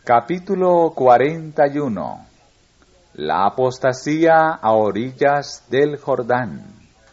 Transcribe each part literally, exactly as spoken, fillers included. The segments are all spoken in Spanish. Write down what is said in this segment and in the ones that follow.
Capítulo cuarenta y uno. La apostasía a orillas del Jordán.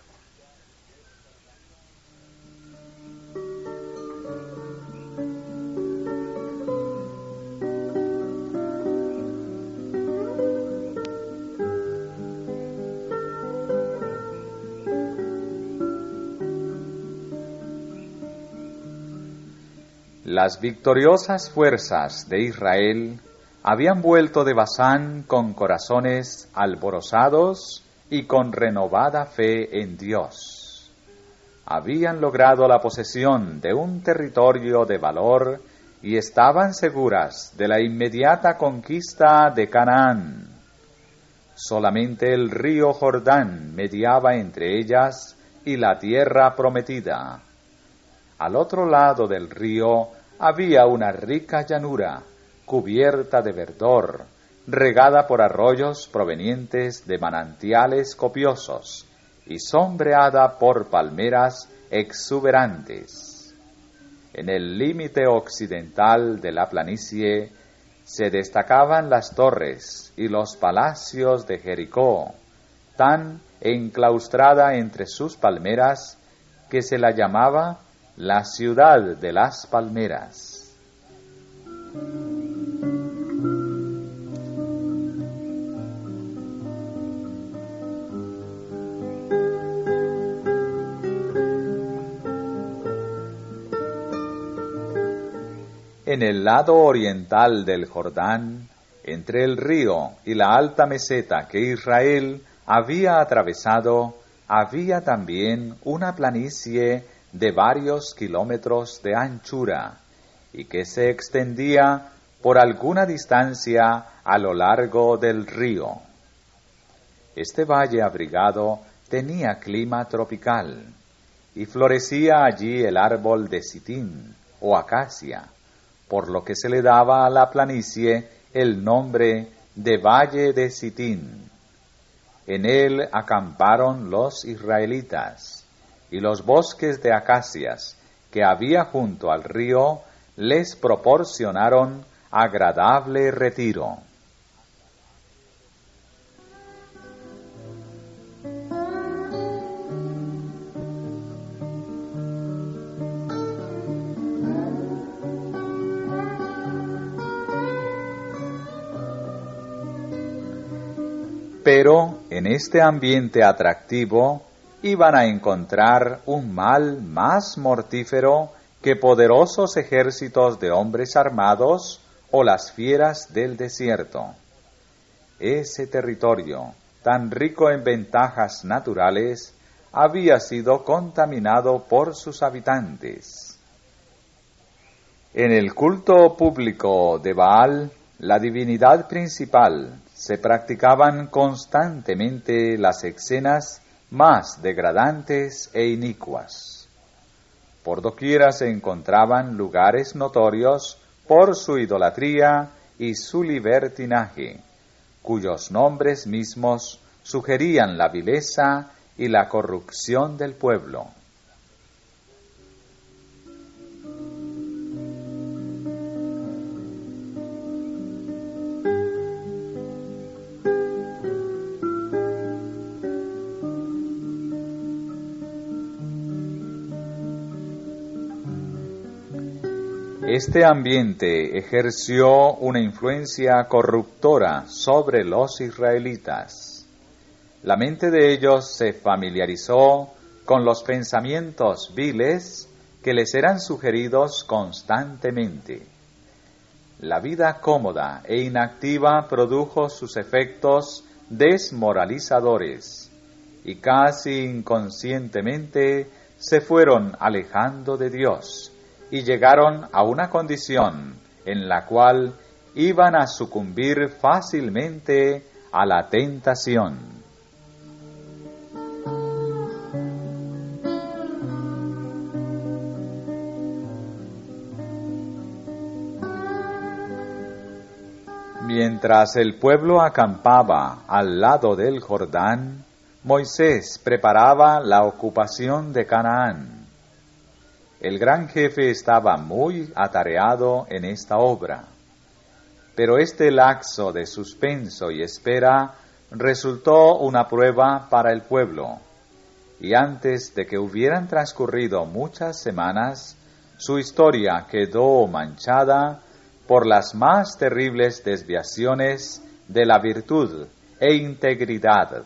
Las victoriosas fuerzas de Israel habían vuelto de Basán con corazones alborozados y con renovada fe en Dios. Habían logrado la posesión de un territorio de valor y estaban seguras de la inmediata conquista de Canaán. Solamente el río Jordán mediaba entre ellas y la tierra prometida. Al otro lado del río había una rica llanura, cubierta de verdor, regada por arroyos provenientes de manantiales copiosos y sombreada por palmeras exuberantes. En el límite occidental de la planicie se destacaban las torres y los palacios de Jericó, tan enclaustrada entre sus palmeras que se la llamaba la ciudad de las palmeras. En el lado oriental del Jordán, entre el río y la alta meseta que Israel había atravesado, había también una planicie de varios kilómetros de anchura y que se extendía por alguna distancia a lo largo del río. Este valle abrigado tenía clima tropical y florecía allí el árbol de sitín o acacia, por lo que se le daba a la planicie el nombre de Valle de Sitín. En él acamparon los israelitas, y los bosques de acacias que había junto al río les proporcionaron agradable retiro. Pero en este ambiente atractivo iban a encontrar un mal más mortífero que poderosos ejércitos de hombres armados o las fieras del desierto. Ese territorio, tan rico en ventajas naturales, había sido contaminado por sus habitantes. En el culto público de Baal, la divinidad principal, se practicaban constantemente las escenas más degradantes e inicuas. Por doquiera se encontraban lugares notorios por su idolatría y su libertinaje, cuyos nombres mismos sugerían la vileza y la corrupción del pueblo. Este ambiente ejerció una influencia corruptora sobre los israelitas. La mente de ellos se familiarizó con los pensamientos viles que les eran sugeridos constantemente. La vida cómoda e inactiva produjo sus efectos desmoralizadores y casi inconscientemente se fueron alejando de Dios y llegaron a una condición en la cual iban a sucumbir fácilmente a la tentación. Mientras el pueblo acampaba al lado del Jordán, Moisés preparaba la ocupación de Canaán. El gran jefe estaba muy atareado en esta obra. Pero este lapso de suspenso y espera resultó una prueba para el pueblo, y antes de que hubieran transcurrido muchas semanas, su historia quedó manchada por las más terribles desviaciones de la virtud e integridad.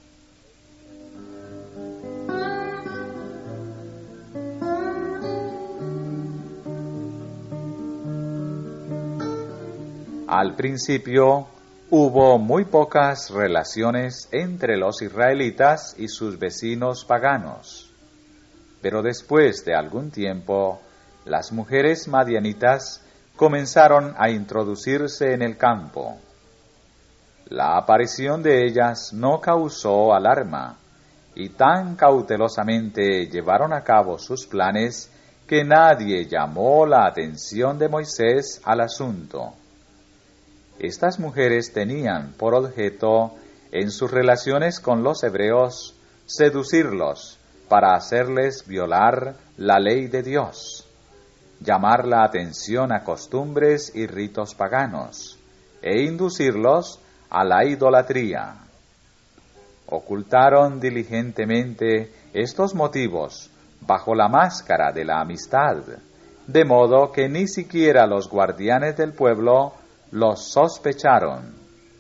Al principio hubo muy pocas relaciones entre los israelitas y sus vecinos paganos, pero después de algún tiempo, las mujeres madianitas comenzaron a introducirse en el campo. La aparición de ellas no causó alarma, y tan cautelosamente llevaron a cabo sus planes que nadie llamó la atención de Moisés al asunto. Estas mujeres tenían por objeto, en sus relaciones con los hebreos, seducirlos para hacerles violar la ley de Dios, llamar la atención a costumbres y ritos paganos, e inducirlos a la idolatría. Ocultaron diligentemente estos motivos bajo la máscara de la amistad, de modo que ni siquiera los guardianes del pueblo los sospecharon.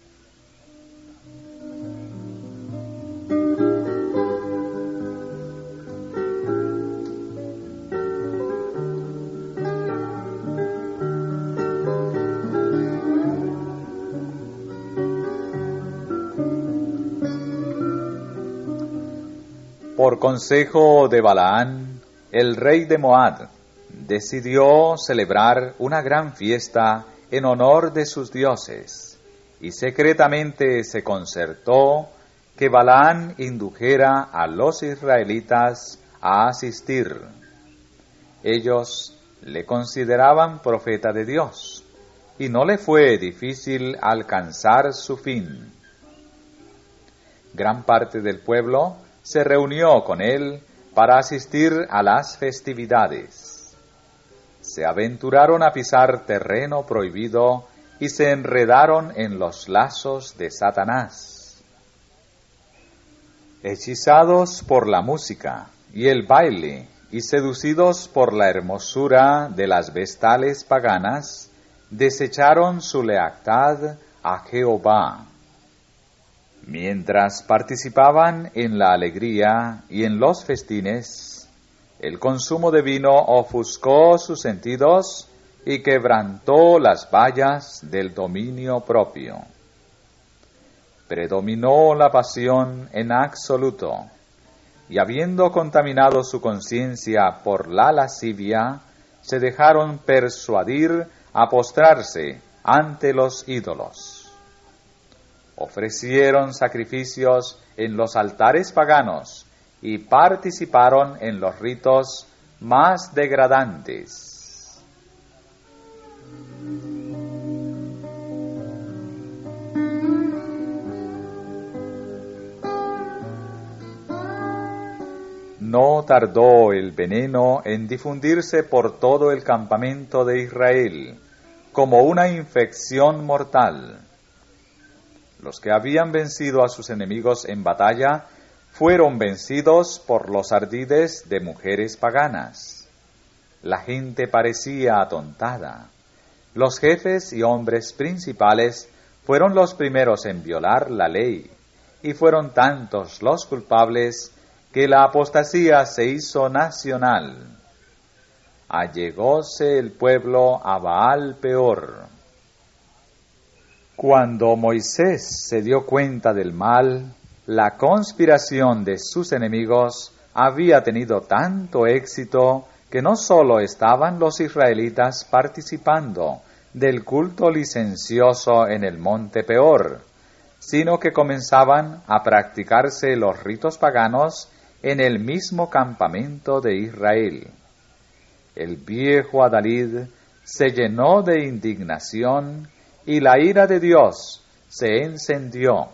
Por consejo de Balaán, el rey de Moab decidió celebrar una gran fiesta en honor de sus dioses, y secretamente se concertó que Balaán indujera a los israelitas a asistir. Ellos le consideraban profeta de Dios, y no le fue difícil alcanzar su fin. Gran parte del pueblo se reunió con él para asistir a las festividades. Se aventuraron a pisar terreno prohibido y se enredaron en los lazos de Satanás. Hechizados por la música y el baile y seducidos por la hermosura de las vestales paganas, desecharon su lealtad a Jehová. Mientras participaban en la alegría y en los festines, el consumo de vino ofuscó sus sentidos y quebrantó las vallas del dominio propio. Predominó la pasión en absoluto, y habiendo contaminado su conciencia por la lascivia, se dejaron persuadir a postrarse ante los ídolos. Ofrecieron sacrificios en los altares paganos y participaron en los ritos más degradantes. No tardó el veneno en difundirse por todo el campamento de Israel, como una infección mortal. Los que habían vencido a sus enemigos en batalla fueron vencidos por los ardides de mujeres paganas. La gente parecía atontada. Los jefes y hombres principales fueron los primeros en violar la ley, y fueron tantos los culpables que la apostasía se hizo nacional. Allegóse el pueblo a Baal Peor. Cuando Moisés se dio cuenta del mal, la conspiración de sus enemigos había tenido tanto éxito que no sólo estaban los israelitas participando del culto licencioso en el monte Peor, sino que comenzaban a practicarse los ritos paganos en el mismo campamento de Israel. El viejo adalid se llenó de indignación y la ira de Dios se encendió.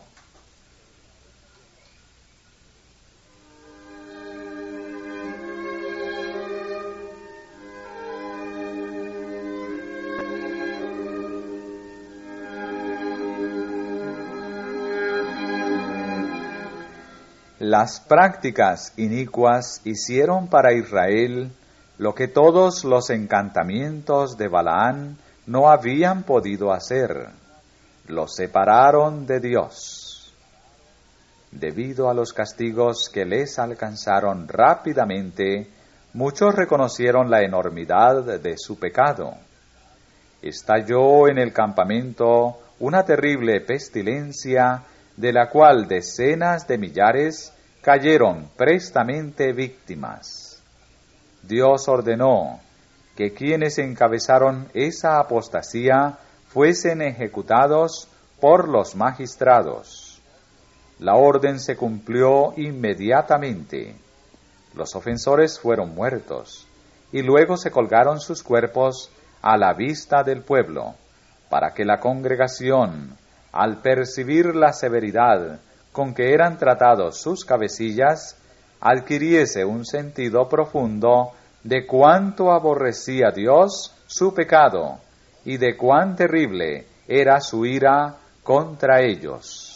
Las prácticas inicuas hicieron para Israel lo que todos los encantamientos de Balaán no habían podido hacer. Los separaron de Dios. Debido a los castigos que les alcanzaron rápidamente, muchos reconocieron la enormidad de su pecado. Estalló en el campamento una terrible pestilencia, de la cual decenas de millares cayeron prestamente víctimas. Dios ordenó que quienes encabezaron esa apostasía fuesen ejecutados por los magistrados. La orden se cumplió inmediatamente. Los ofensores fueron muertos, y luego se colgaron sus cuerpos a la vista del pueblo, para que la congregación, al percibir la severidad con que eran tratados sus cabecillas, adquiriese un sentido profundo de cuánto aborrecía Dios su pecado y de cuán terrible era su ira contra ellos.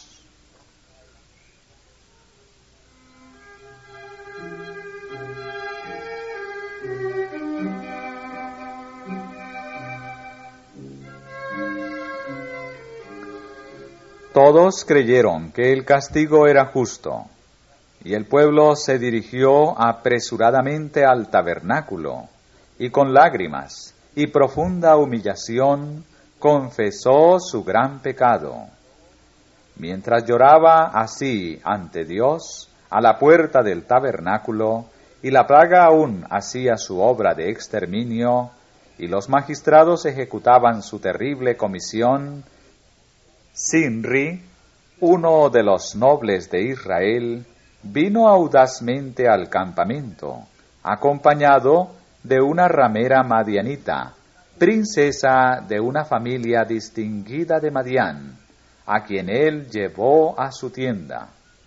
Todos creyeron que el castigo era justo, y el pueblo se dirigió apresuradamente al tabernáculo, y con lágrimas y profunda humillación confesó su gran pecado. Mientras lloraba así ante Dios a la puerta del tabernáculo, y la plaga aún hacía su obra de exterminio, y los magistrados ejecutaban su terrible comisión, Sinri, uno de los nobles de Israel, vino audazmente al campamento, acompañado de una ramera madianita, princesa de una familia distinguida de Madián, a quien él llevó a su tienda.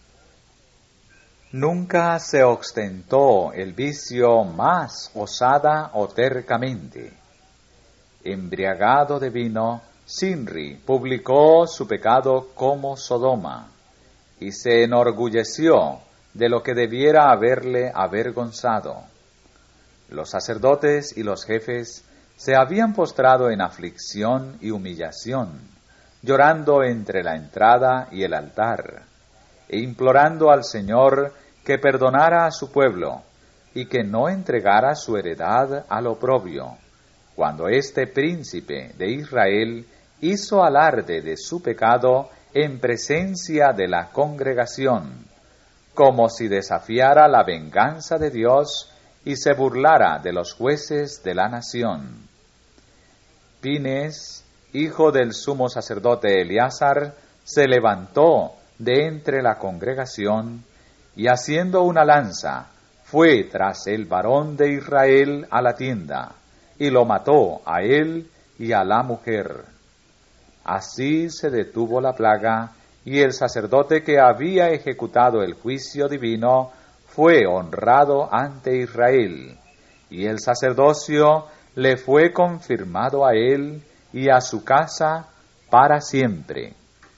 Nunca se ostentó el vicio más osada o tercamente. Embriagado de vino, Sinri publicó su pecado como Sodoma, y se enorgulleció de lo que debiera haberle avergonzado. Los sacerdotes y los jefes se habían postrado en aflicción y humillación, llorando entre la entrada y el altar, e implorando al Señor que perdonara a su pueblo y que no entregara su heredad al oprobio, cuando este príncipe de Israel hizo alarde de su pecado en presencia de la congregación, como si desafiara la venganza de Dios y se burlara de los jueces de la nación. Pines, hijo del sumo sacerdote Eleazar, se levantó de entre la congregación y, haciendo una lanza, fue tras el varón de Israel a la tienda y lo mató a él y a la mujer. Así se detuvo la plaga, y el sacerdote que había ejecutado el juicio divino fue honrado ante Israel, y el sacerdocio le fue confirmado a él y a su casa para siempre.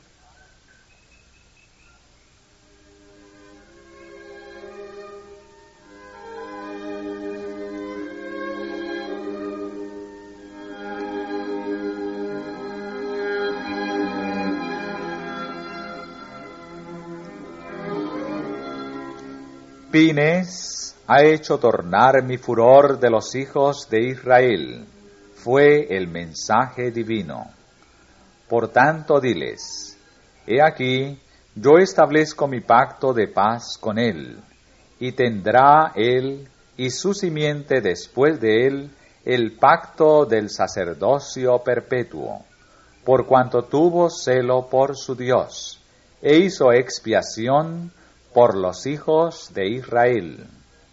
Pines ha hecho tornar mi furor de los hijos de Israel, fue el mensaje divino. Por tanto diles, he aquí, yo establezco mi pacto de paz con él, y tendrá él y su simiente después de él el pacto del sacerdocio perpetuo, por cuanto tuvo celo por su Dios, e hizo expiación por los hijos de Israel.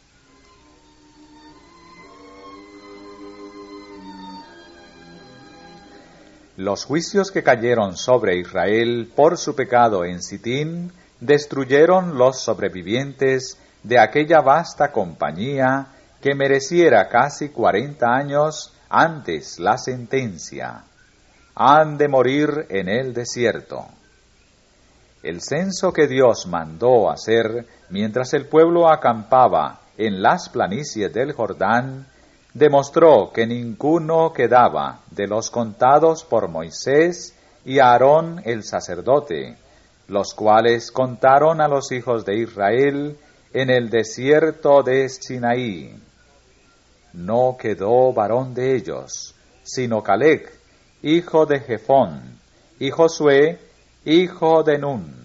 Los juicios que cayeron sobre Israel por su pecado en Sitín destruyeron los sobrevivientes de aquella vasta compañía que mereciera casi cuarenta años antes la sentencia. Han de morir en el desierto. El censo que Dios mandó hacer mientras el pueblo acampaba en las planicies del Jordán demostró que ninguno quedaba de los contados por Moisés y Aarón el sacerdote, los cuales contaron a los hijos de Israel en el desierto de Sinaí. No quedó varón de ellos, sino Caleb, hijo de Jefón, y Josué, hijo de Nun.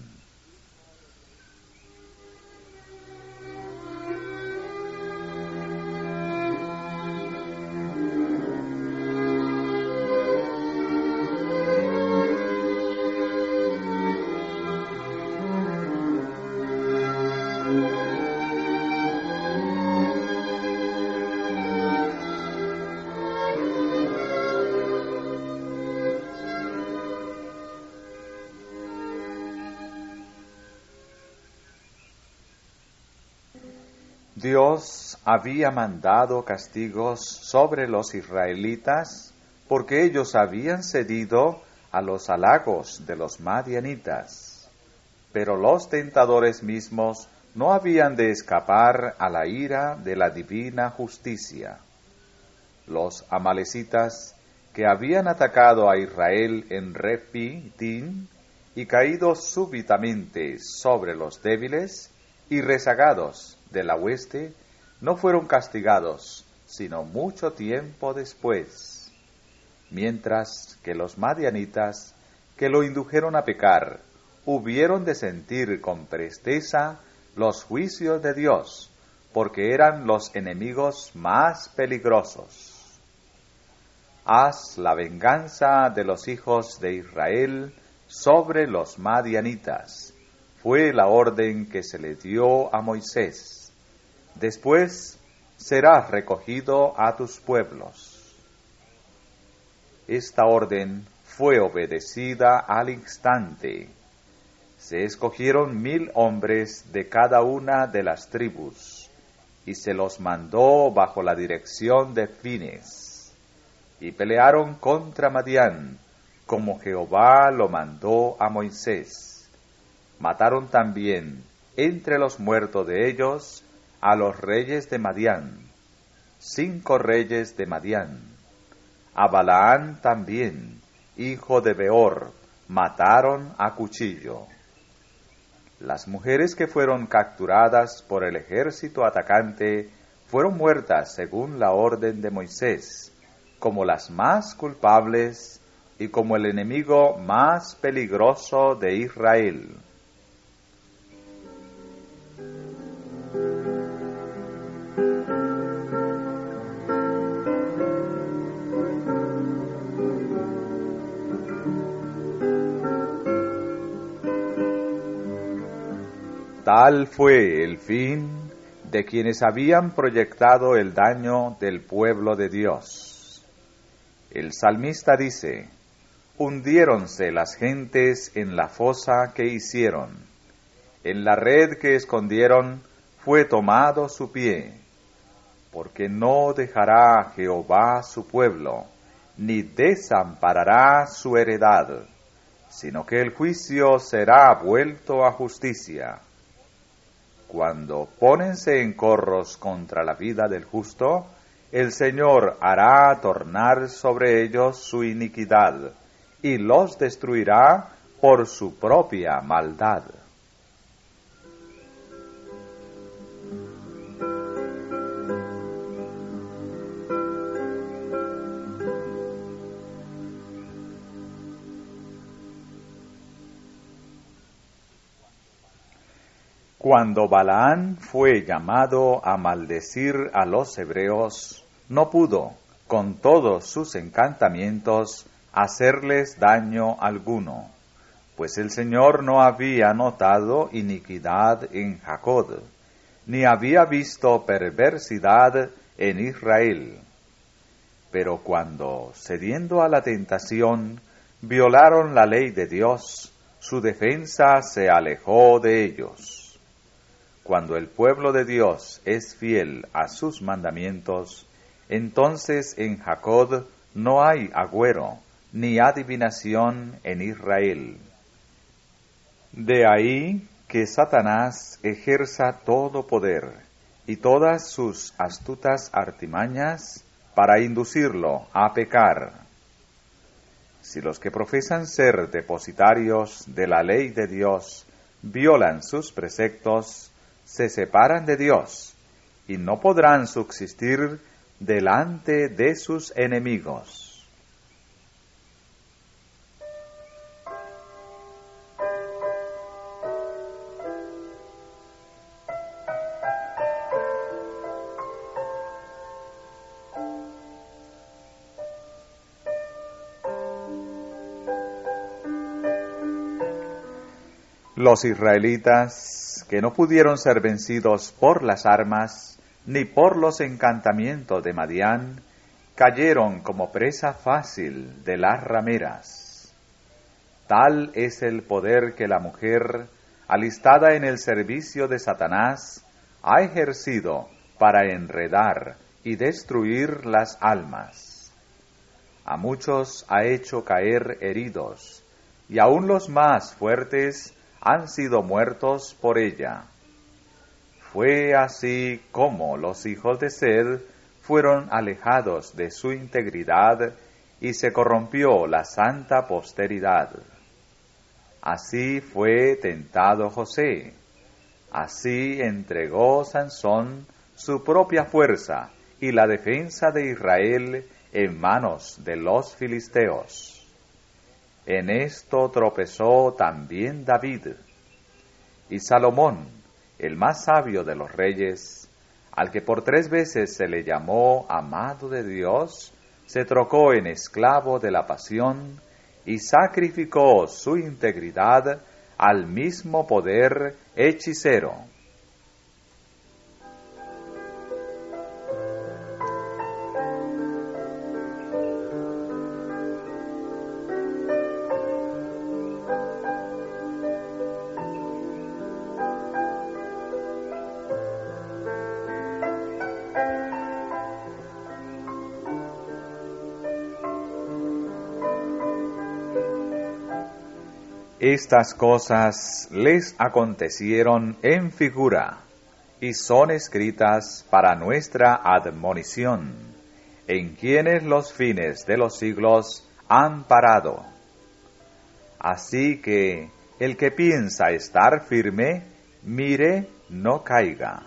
Dios había mandado castigos sobre los israelitas porque ellos habían cedido a los halagos de los madianitas. Pero los tentadores mismos no habían de escapar a la ira de la divina justicia. Los amalecitas, que habían atacado a Israel en Refidim y caído súbitamente sobre los débiles y rezagados de la hueste, no fueron castigados, sino mucho tiempo después, mientras que los madianitas, que lo indujeron a pecar, hubieron de sentir con presteza los juicios de Dios, porque eran los enemigos más peligrosos. Haz la venganza de los hijos de Israel sobre los madianitas, fue la orden que se le dio a Moisés. Después serás recogido a tus pueblos. Esta orden fue obedecida al instante. Se escogieron mil hombres de cada una de las tribus, y se los mandó bajo la dirección de Fines, y pelearon contra Madián, como Jehová lo mandó a Moisés. Mataron también entre los muertos de ellos a los reyes de Madián, cinco reyes de Madián. A Balaán también, hijo de Beor, mataron a cuchillo. Las mujeres que fueron capturadas por el ejército atacante fueron muertas según la orden de Moisés, como las más culpables y como el enemigo más peligroso de Israel. Tal fue el fin de quienes habían proyectado el daño del pueblo de Dios. El salmista dice: hundiéronse las gentes en la fosa que hicieron, en la red que escondieron fue tomado su pie, porque no dejará Jehová su pueblo, ni desamparará su heredad, sino que el juicio será vuelto a justicia. Cuando pónense en corros contra la vida del justo, el Señor hará tornar sobre ellos su iniquidad, y los destruirá por su propia maldad. Cuando Balaán fue llamado a maldecir a los hebreos, no pudo, con todos sus encantamientos, hacerles daño alguno, pues el Señor no había notado iniquidad en Jacob, ni había visto perversidad en Israel. Pero cuando, cediendo a la tentación, violaron la ley de Dios, su defensa se alejó de ellos. Cuando el pueblo de Dios es fiel a sus mandamientos, entonces en Jacob no hay agüero, ni adivinación en Israel. De ahí que Satanás ejerza todo poder y todas sus astutas artimañas para inducirlo a pecar. Si los que profesan ser depositarios de la ley de Dios violan sus preceptos, se separan de Dios y no podrán subsistir delante de sus enemigos. Los israelitas, que no pudieron ser vencidos por las armas, ni por los encantamientos de Madián, cayeron como presa fácil de las rameras. Tal es el poder que la mujer, alistada en el servicio de Satanás, ha ejercido para enredar y destruir las almas. A muchos ha hecho caer heridos, y aun los más fuertes han sido muertos por ella. Fue así como los hijos de Sed fueron alejados de su integridad y se corrompió la santa posteridad. Así fue tentado José. Así entregó Sansón su propia fuerza y la defensa de Israel en manos de los filisteos. En esto tropezó también David. Y Salomón, el más sabio de los reyes, al que por tres veces se le llamó amado de Dios, se trocó en esclavo de la pasión y sacrificó su integridad al mismo poder hechicero. Estas cosas les acontecieron en figura, y son escritas para nuestra admonición, en quienes los fines de los siglos han parado. Así que el que piensa estar firme, mire, no caiga.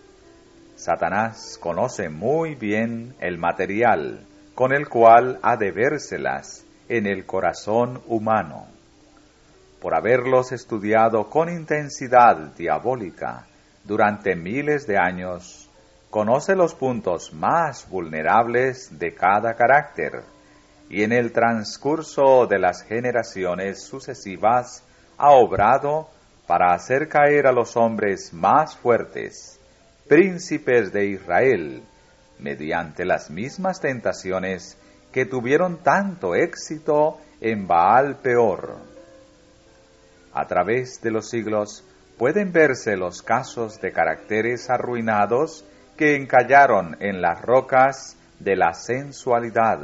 Satanás conoce muy bien el material con el cual ha de vérselas en el corazón humano. Por haberlos estudiado con intensidad diabólica durante miles de años, conoce los puntos más vulnerables de cada carácter, y en el transcurso de las generaciones sucesivas ha obrado para hacer caer a los hombres más fuertes, príncipes de Israel, mediante las mismas tentaciones que tuvieron tanto éxito en Baal Peor. A través de los siglos pueden verse los casos de caracteres arruinados que encallaron en las rocas de la sensualidad.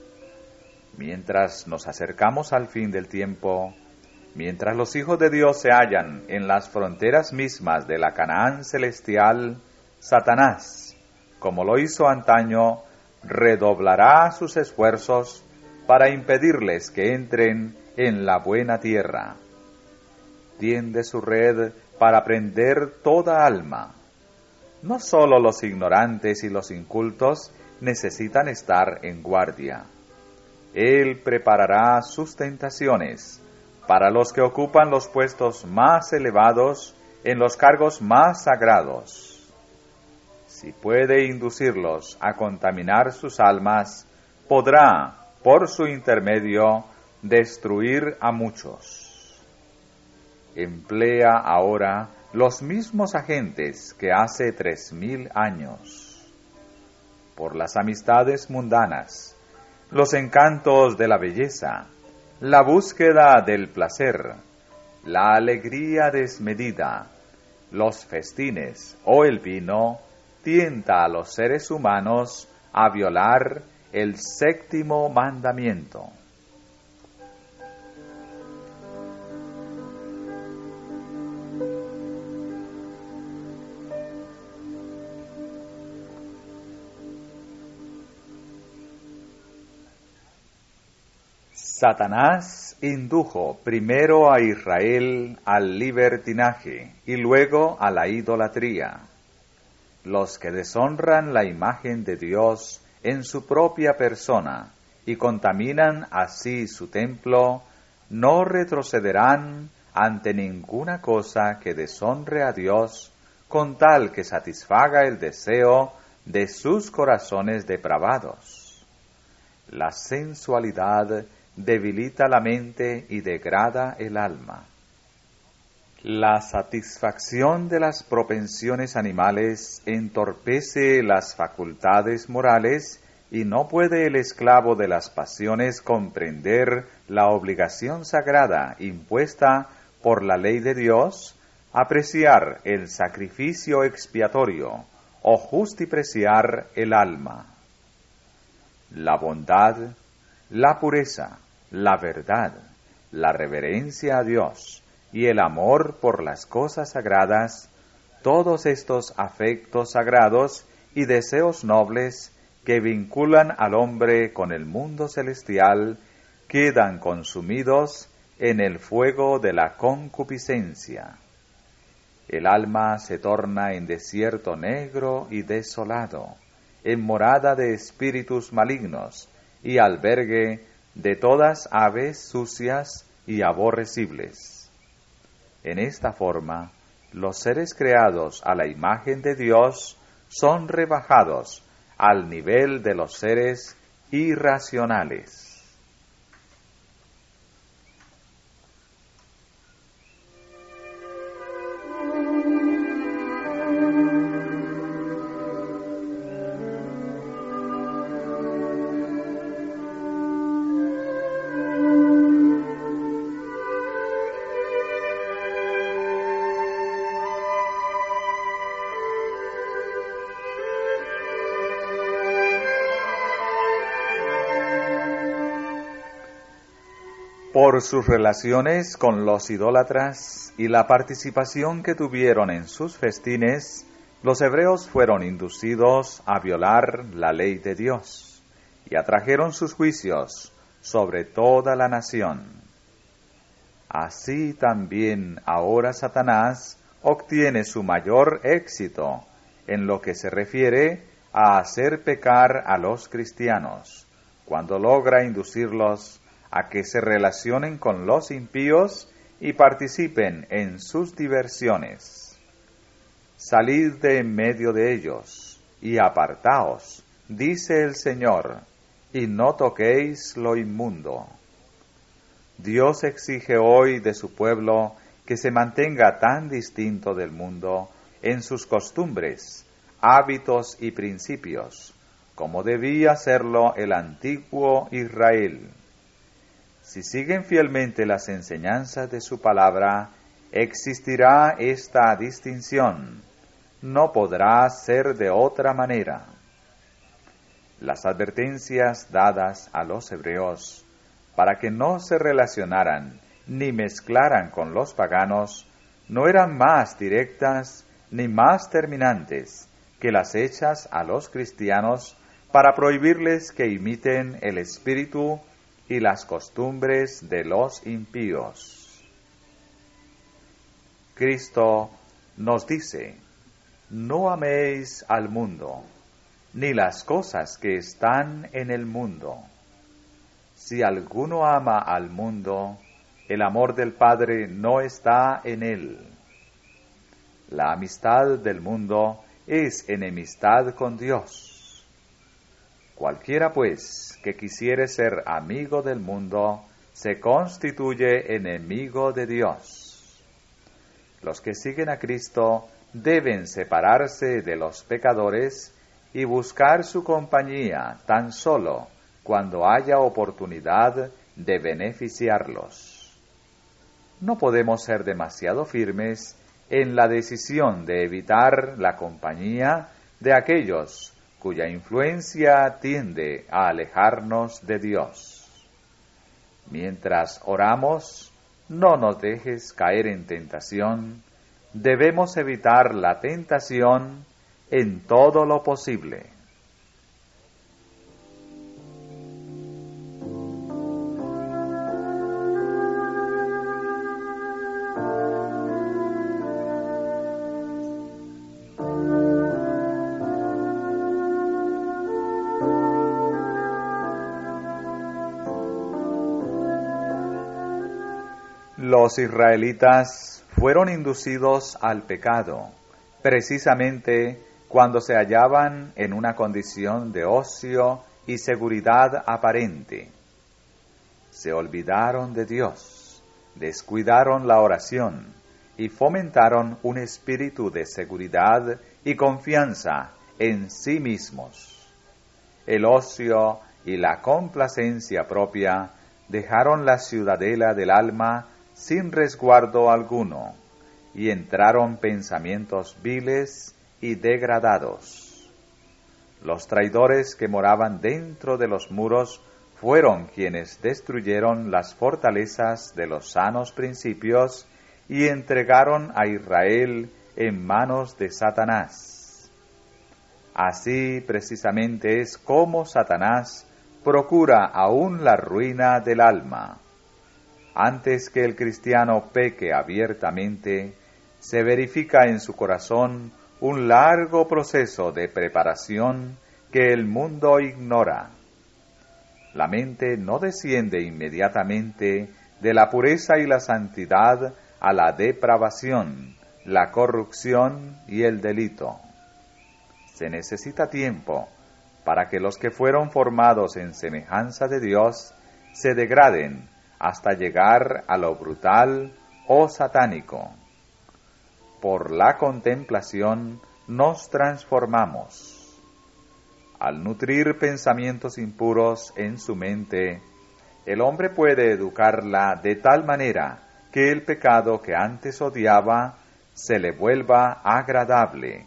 Mientras nos acercamos al fin del tiempo, mientras los hijos de Dios se hallan en las fronteras mismas de la Canaán celestial, Satanás, como lo hizo antaño, redoblará sus esfuerzos para impedirles que entren en la buena tierra. Tiende su red para prender toda alma. No solo los ignorantes y los incultos necesitan estar en guardia. Él preparará sus tentaciones para los que ocupan los puestos más elevados en los cargos más sagrados. Si puede inducirlos a contaminar sus almas, podrá, por su intermedio, destruir a muchos. Emplea ahora los mismos agentes que hace tres mil años. Por las amistades mundanas, los encantos de la belleza, la búsqueda del placer, la alegría desmedida, los festines o el vino, tienta a los seres humanos a violar el séptimo mandamiento. Satanás indujo primero a Israel al libertinaje y luego a la idolatría. Los que deshonran la imagen de Dios en su propia persona y contaminan así su templo, no retrocederán ante ninguna cosa que deshonre a Dios, con tal que satisfaga el deseo de sus corazones depravados. La sensualidad debilita la mente y degrada el alma. La satisfacción de las propensiones animales entorpece las facultades morales y no puede el esclavo de las pasiones comprender la obligación sagrada impuesta por la ley de Dios, apreciar el sacrificio expiatorio o justipreciar el alma. La bondad, la pureza, la verdad, la reverencia a Dios y el amor por las cosas sagradas, todos estos afectos sagrados y deseos nobles que vinculan al hombre con el mundo celestial, quedan consumidos en el fuego de la concupiscencia. El alma se torna en desierto negro y desolado, en morada de espíritus malignos y albergue de todas aves sucias y aborrecibles. En esta forma, los seres creados a la imagen de Dios son rebajados al nivel de los seres irracionales. Por sus relaciones con los idólatras y la participación que tuvieron en sus festines, los hebreos fueron inducidos a violar la ley de Dios y atrajeron sus juicios sobre toda la nación. Así también ahora Satanás obtiene su mayor éxito en lo que se refiere a hacer pecar a los cristianos, cuando logra inducirlos a que se relacionen con los impíos y participen en sus diversiones. Salid de en medio de ellos y apartaos, dice el Señor, y no toquéis lo inmundo. Dios exige hoy de su pueblo que se mantenga tan distinto del mundo en sus costumbres, hábitos y principios, como debía hacerlo el antiguo Israel. Si siguen fielmente las enseñanzas de su palabra, existirá esta distinción. No podrá ser de otra manera. Las advertencias dadas a los hebreos para que no se relacionaran ni mezclaran con los paganos no eran más directas ni más terminantes que las hechas a los cristianos para prohibirles que imiten el espíritu y las costumbres de los impíos. Cristo nos dice: no améis al mundo, ni las cosas que están en el mundo. Si alguno ama al mundo, el amor del Padre no está en él. La amistad del mundo es enemistad con Dios. Cualquiera, pues, que quisiere ser amigo del mundo, se constituye enemigo de Dios. Los que siguen a Cristo deben separarse de los pecadores y buscar su compañía tan solo cuando haya oportunidad de beneficiarlos. No podemos ser demasiado firmes en la decisión de evitar la compañía de aquellos cuya influencia tiende a alejarnos de Dios. Mientras oramos, no nos dejes caer en tentación. Debemos evitar la tentación en todo lo posible. Los israelitas fueron inducidos al pecado, precisamente cuando se hallaban en una condición de ocio y seguridad aparente. Se olvidaron de Dios, descuidaron la oración y fomentaron un espíritu de seguridad y confianza en sí mismos. El ocio y la complacencia propia dejaron la ciudadela del alma sin resguardo alguno, y entraron pensamientos viles y degradados. Los traidores que moraban dentro de los muros fueron quienes destruyeron las fortalezas de los sanos principios y entregaron a Israel en manos de Satanás. Así precisamente es como Satanás procura aún la ruina del alma. Antes que el cristiano peque abiertamente, se verifica en su corazón un largo proceso de preparación que el mundo ignora. La mente no desciende inmediatamente de la pureza y la santidad a la depravación, la corrupción y el delito. Se necesita tiempo para que los que fueron formados en semejanza de Dios se degraden hasta llegar a lo brutal o satánico. Por la contemplación nos transformamos. Al nutrir pensamientos impuros en su mente, el hombre puede educarla de tal manera que el pecado que antes odiaba se le vuelva agradable.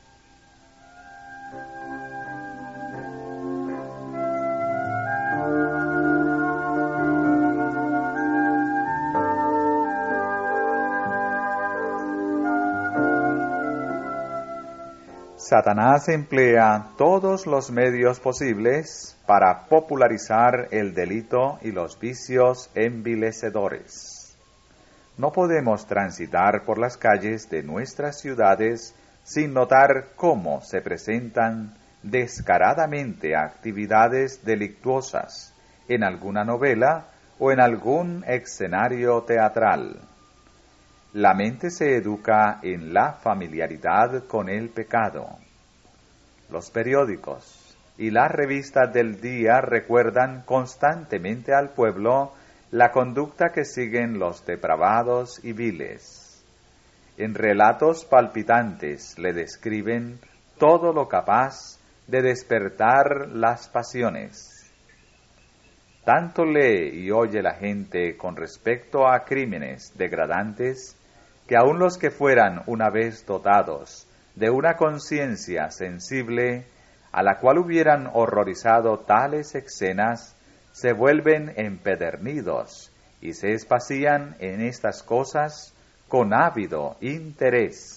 Satanás emplea todos los medios posibles para popularizar el delito y los vicios envilecedores. No podemos transitar por las calles de nuestras ciudades sin notar cómo se presentan descaradamente actividades delictuosas en alguna novela o en algún escenario teatral. La mente se educa en la familiaridad con el pecado. Los periódicos y las revistas del día recuerdan constantemente al pueblo la conducta que siguen los depravados y viles. En relatos palpitantes le describen todo lo capaz de despertar las pasiones. Tanto lee y oye la gente con respecto a crímenes degradantes, que aun los que fueran una vez dotados de una conciencia sensible, a la cual hubieran horrorizado tales escenas, se vuelven empedernidos y se espacían en estas cosas con ávido interés.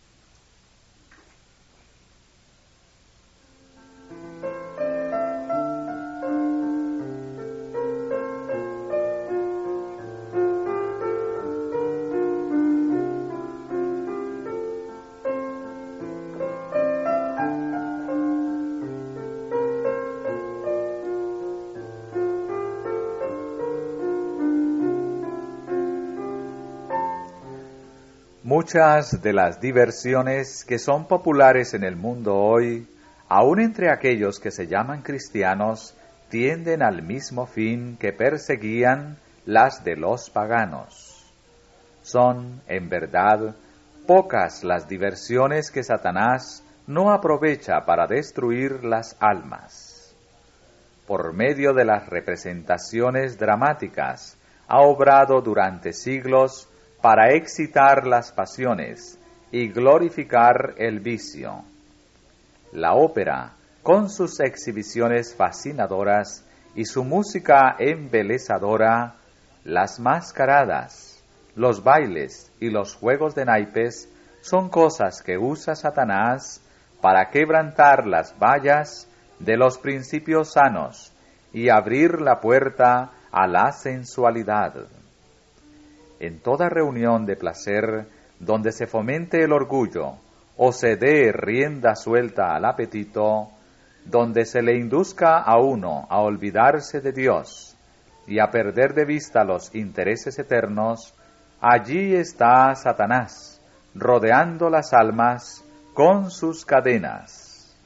Muchas de las diversiones que son populares en el mundo hoy, aun entre aquellos que se llaman cristianos, tienden al mismo fin que perseguían las de los paganos. Son, en verdad, pocas las diversiones que Satanás no aprovecha para destruir las almas. Por medio de las representaciones dramáticas, ha obrado durante siglos para excitar las pasiones y glorificar el vicio. La ópera, con sus exhibiciones fascinadoras y su música embelezadora, las mascaradas, los bailes y los juegos de naipes son cosas que usa Satanás para quebrantar las vallas de los principios sanos y abrir la puerta a la sensualidad. En toda reunión de placer donde se fomente el orgullo o se dé rienda suelta al apetito, donde se le induzca a uno a olvidarse de Dios y a perder de vista los intereses eternos, allí está Satanás, rodeando las almas con sus cadenas.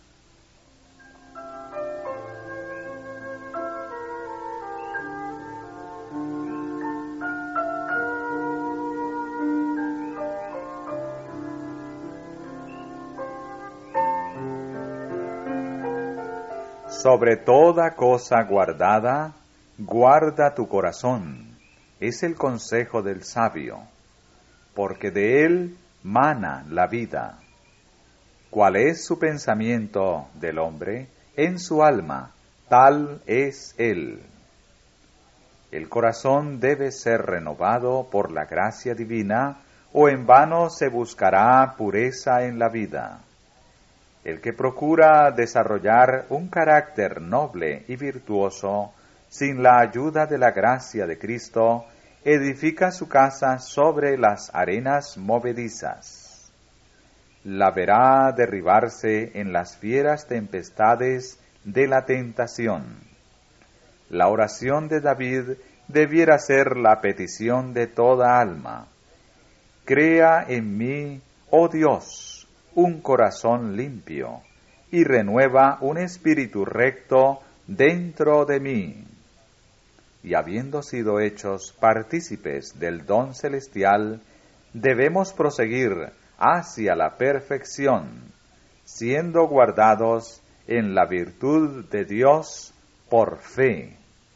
Sobre toda cosa guardada, guarda tu corazón, es el consejo del sabio, porque de él mana la vida. ¿Cuál es su pensamiento del hombre? En su alma, tal es él. El corazón debe ser renovado por la gracia divina, o en vano se buscará pureza en la vida. El que procura desarrollar un carácter noble y virtuoso, sin la ayuda de la gracia de Cristo, edifica su casa sobre las arenas movedizas. La verá derribarse en las fieras tempestades de la tentación. La oración de David debiera ser la petición de toda alma. Crea en mí, oh Dios, un corazón limpio, y renueva un espíritu recto dentro de mí. Y habiendo sido hechos partícipes del don celestial, debemos proseguir hacia la perfección, siendo guardados en la virtud de Dios por fe.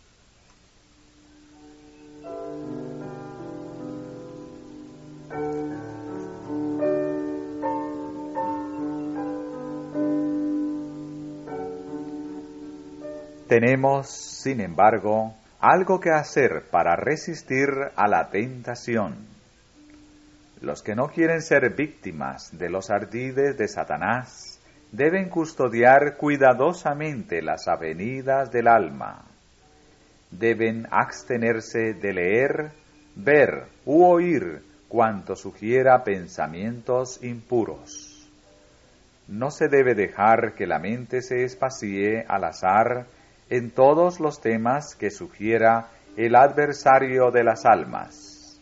Tenemos, sin embargo, algo que hacer para resistir a la tentación. Los que no quieren ser víctimas de los ardides de Satanás deben custodiar cuidadosamente las avenidas del alma. Deben abstenerse de leer, ver u oír cuanto sugiera pensamientos impuros. No se debe dejar que la mente se espacíe al azar en todos los temas que sugiera el adversario de las almas.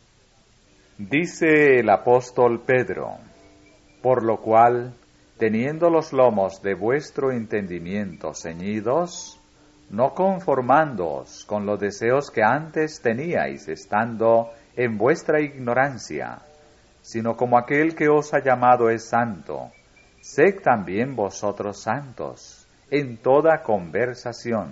Dice el apóstol Pedro: por lo cual, teniendo los lomos de vuestro entendimiento ceñidos, no conformándoos con los deseos que antes teníais estando en vuestra ignorancia, sino como aquel que os ha llamado es santo, sed también vosotros santos en toda conversación.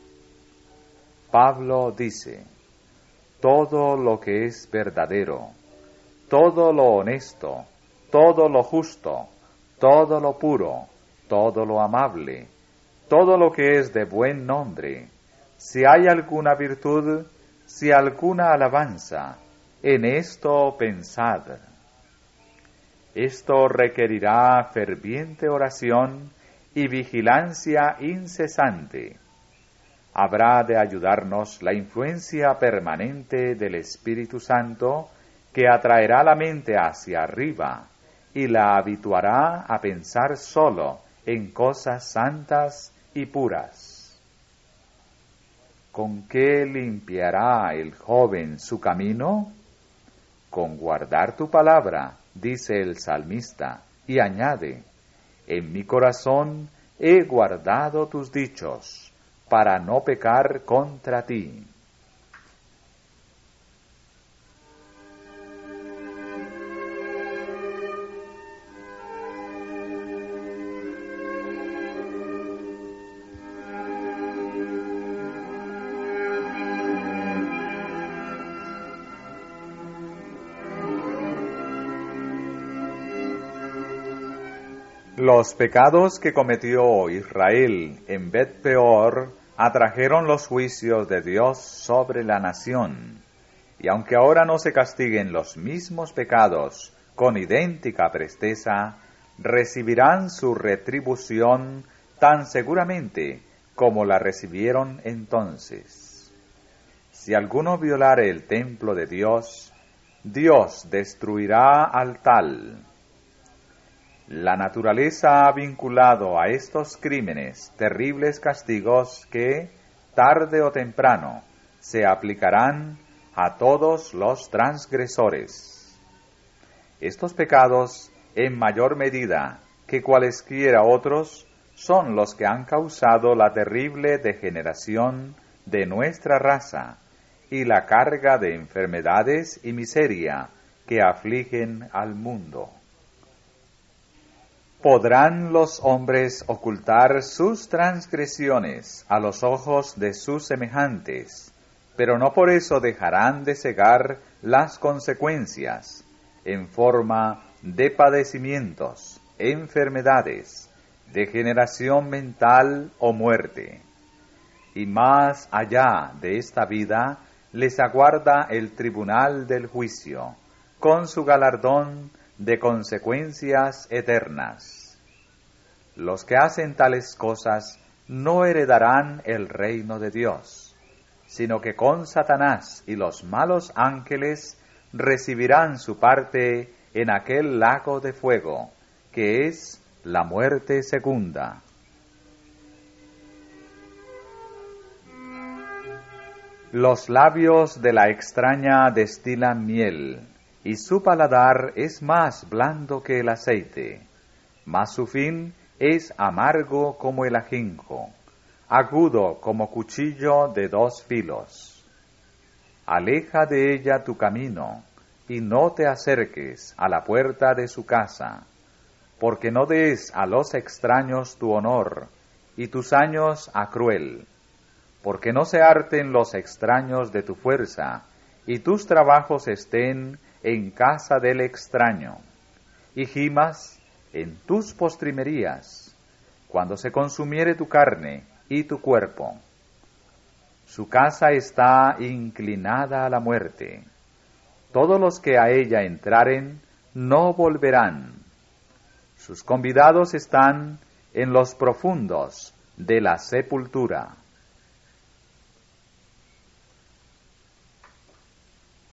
Pablo dice: todo lo que es verdadero, todo lo honesto, todo lo justo, todo lo puro, todo lo amable, todo lo que es de buen nombre, si hay alguna virtud, si alguna alabanza, en esto pensad. Esto requerirá ferviente oración y vigilancia incesante. Habrá de ayudarnos la influencia permanente del Espíritu Santo, que atraerá la mente hacia arriba y la habituará a pensar solo en cosas santas y puras. ¿Con qué limpiará el joven su camino? Con guardar tu palabra, dice el salmista, y añade: en mi corazón he guardado tus dichos, para no pecar contra ti. Los pecados que cometió Israel en Bet Peor atrajeron los juicios de Dios sobre la nación, y aunque ahora no se castiguen los mismos pecados con idéntica presteza, recibirán su retribución tan seguramente como la recibieron entonces. Si alguno violare el templo de Dios, Dios destruirá al tal. La naturaleza ha vinculado a estos crímenes terribles castigos que, tarde o temprano, se aplicarán a todos los transgresores. Estos pecados, en mayor medida que cualesquiera otros, son los que han causado la terrible degeneración de nuestra raza y la carga de enfermedades y miseria que afligen al mundo. ¿Podrán los hombres ocultar sus transgresiones a los ojos de sus semejantes? Pero no por eso dejarán de cegar las consecuencias en forma de padecimientos, enfermedades, degeneración mental o muerte. Y más allá de esta vida les aguarda el tribunal del juicio, con su galardón de consecuencias eternas. Los que hacen tales cosas no heredarán el reino de Dios, sino que con Satanás y los malos ángeles recibirán su parte en aquel lago de fuego, que es la muerte segunda. Los labios de la extraña destilan miel, y su paladar es más blando que el aceite, mas su fin es amargo como el ajenjo, agudo como cuchillo de dos filos. Aleja de ella tu camino, y no te acerques a la puerta de su casa, porque no des a los extraños tu honor, y tus años a cruel, porque no se harten los extraños de tu fuerza, y tus trabajos estén en casa del extraño, y gimas en tus postrimerías, cuando se consumiere tu carne y tu cuerpo. Su casa está inclinada a la muerte. Todos los que a ella entraren no volverán. Sus convidados están en los profundos de la sepultura.